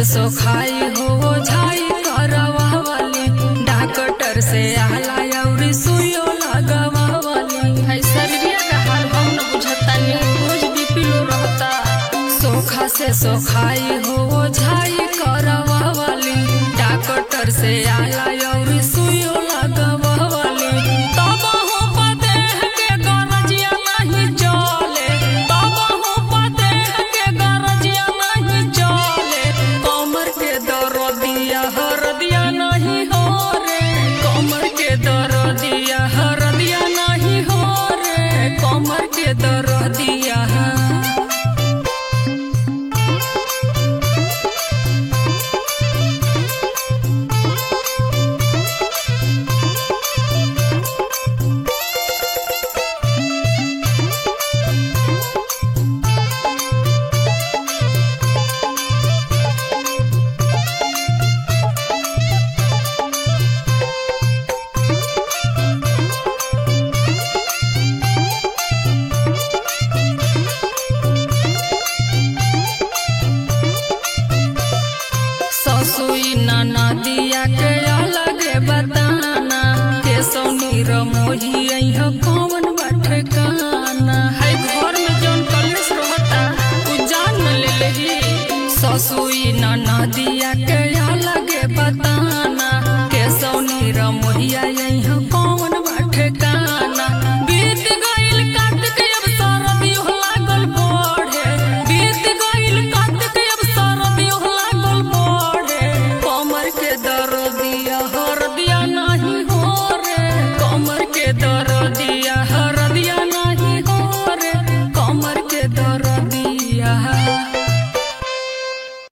सोखाई हो झाई करवा वाली डॉक्टर से आला और सुइयो लगवा वाली शरीर का हाल हम न बुझता नहीं रोज बीपी लो रहता सोखा से सोखाई हो झाई करवा वाली डॉक्टर से आला और सुइयो लगवा वाली तब हो पते के गरजिया नहीं चले तब हो पते के गरजिया नहीं चले कमर के दर्दिया हरदिया नहीं हो रे कमर के दर्दिया हरदिया नहीं हो रे कमर के दर्दिया